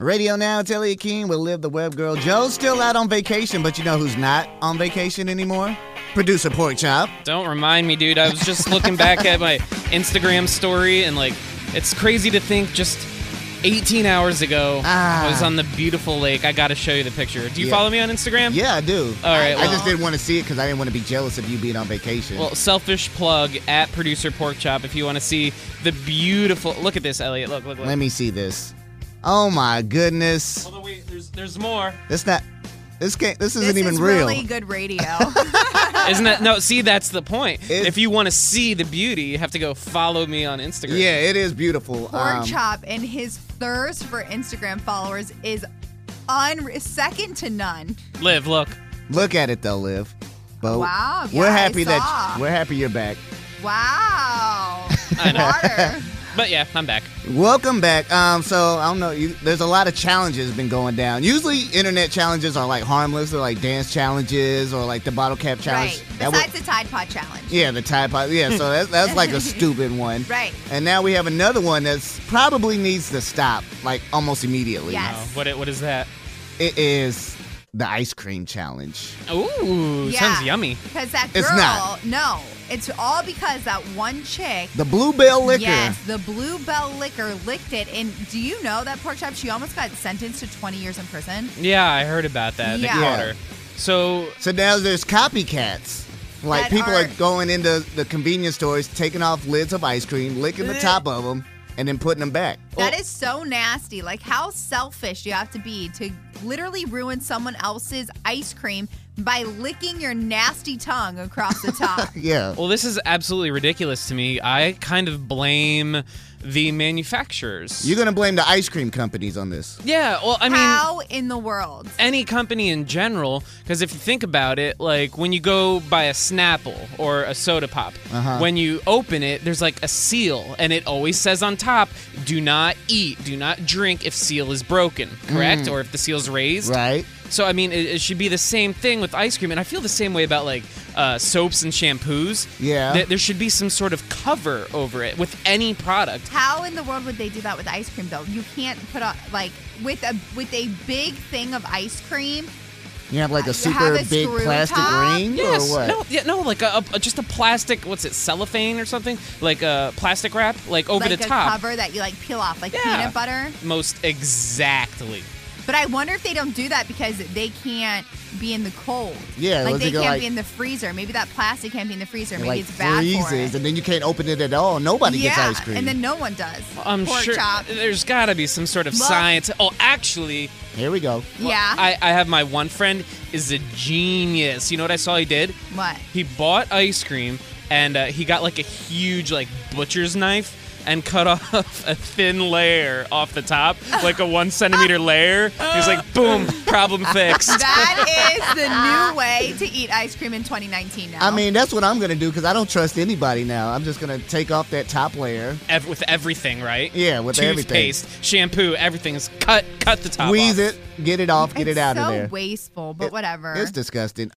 Radio Now, it's Elliot King with Live the Web Girl. Joe's still out on vacation, but you know who's not on vacation anymore? Producer Pork Chop. Don't remind me, dude. I was just looking back at my Instagram story, and it's crazy to think just 18 hours ago, I was on the beautiful lake. I got to show you the picture. Do you follow me on Instagram? Yeah, I do. All right. I just didn't want to see it because I didn't want to be jealous of you being on vacation. Well, selfish plug at Producer Pork Chop if you want to see the beautiful. Look at this, Elliot. Look. Let me see this. Oh my goodness. Hold on, wait. There's more. This isn't even real. This is really good radio. Isn't that? No, see, that's the point. If you want to see the beauty, you have to go follow me on Instagram. Yeah, it is beautiful. Pork Chop and his thirst for Instagram followers is second to none. Liv, look. Look at it though, Liv. Bo, Wow. We're Yeah, happy I saw. you're back. Wow. I know. Water. But yeah, I'm back. Welcome back. So I don't know. There's a lot of challenges been going down. Usually, internet challenges are like harmless, or like dance challenges, or like the bottle cap challenge. Right. Besides the Tide Pod challenge. Yeah, the Tide Pod. Yeah, so that's like a stupid one. Right. And now we have another one that's probably needs to stop, like almost immediately. Yes. What is that? It is the ice cream challenge. Ooh, sounds yummy. Because that girl, It's not. No, it's all because that one chick. The Bluebell liquor. Yes, the Bluebell liquor licked it. And do you know that Pork Chop, she almost got sentenced to 20 years in prison? Yeah, I heard about that. Yeah. They caught her. So now there's copycats. Like That people are are going into the convenience stores, taking off lids of ice cream, licking the top of them, and then putting them back. That is so nasty. Like, how selfish do you have to be to literally ruin someone else's ice cream by licking your nasty tongue across the top? Yeah. Well, this is absolutely ridiculous to me. I kind of blame the manufacturers. You're going to blame the ice cream companies on this. Yeah, well, I mean, How in the world? any company in general, because if you think about it, like when you go buy a Snapple or a soda pop, when you open it, there's like a seal, and it always says on top, do not eat, do not drink if seal is broken, correct? Or if the seal's raised. Right. So, I mean, it should be the same thing with ice cream. And I feel the same way about, like, soaps and shampoos. Yeah. There should be some sort of cover over it with any product. How in the world would they do that with ice cream, though? You can't put on, like, with a big thing of ice cream. You have like a Have super a big screw plastic top? ring Yes. or what? No, like just a plastic, what's it, cellophane or something? Like a plastic wrap, like over Like the a top. cover that you, like, peel off, like Yeah. peanut butter. Most exactly. But I wonder if they don't do that because they can't be in the cold. Yeah, like was they it go can't like- be in the freezer. Maybe that plastic can't be in the freezer. It Maybe like it's bad for freezes, it. and then you can't open it at all. Nobody gets ice cream. and then no one does. I'm Pork sure chop. there's got to be some sort of Look. science. Oh, actually, Here we go. Yeah. I have my one friend is a genius. You know what I saw he did? What? He bought ice cream, and he got like a huge like butcher's knife and cut off a thin layer off the top, like a 1 centimeter layer. He's like, boom, problem fixed. That is the new way to eat ice cream in 2019 now. I mean, that's what I'm going to do because I don't trust anybody now. I'm just going to take off that top layer. With everything, right? Yeah, with everything. Toothpaste, shampoo, everything is cut the top Squeeze off. it, get it off, get it's it out so of there. wasteful, but whatever. It's disgusting.